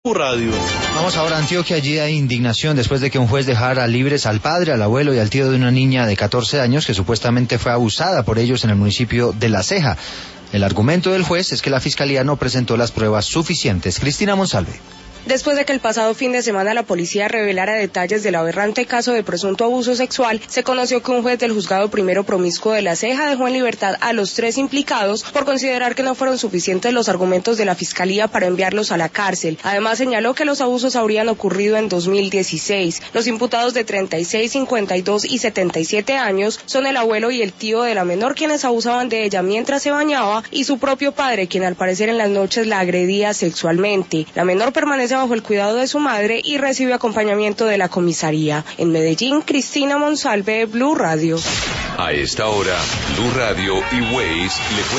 Radio. Vamos ahora a Antioquia. Allí hay indignación después de que un juez dejara libres al padre, al abuelo y al tío de una niña de 14 años que supuestamente fue abusada por ellos en el municipio de La Ceja. El argumento del juez es que la fiscalía no presentó las pruebas suficientes. Cristina Monsalve. Después de que el pasado fin de semana la policía revelara detalles del aberrante caso de presunto abuso sexual, se conoció que un juez del juzgado primero promiscuo de La Ceja dejó en libertad a los 3 implicados por considerar que no fueron suficientes los argumentos de la fiscalía para enviarlos a la cárcel. Además señaló que los abusos habrían ocurrido en 2016. Los imputados de 36, 52 y 77 años son el abuelo y el tío de la menor, quienes abusaban de ella mientras se bañaba, y su propio padre, quien al parecer en las noches la agredía sexualmente. La menor permanece bajo el cuidado de su madre y recibe acompañamiento de la comisaría. En Medellín, Cristina Monsalve, Blue Radio. A esta hora, Blue Radio y Waze le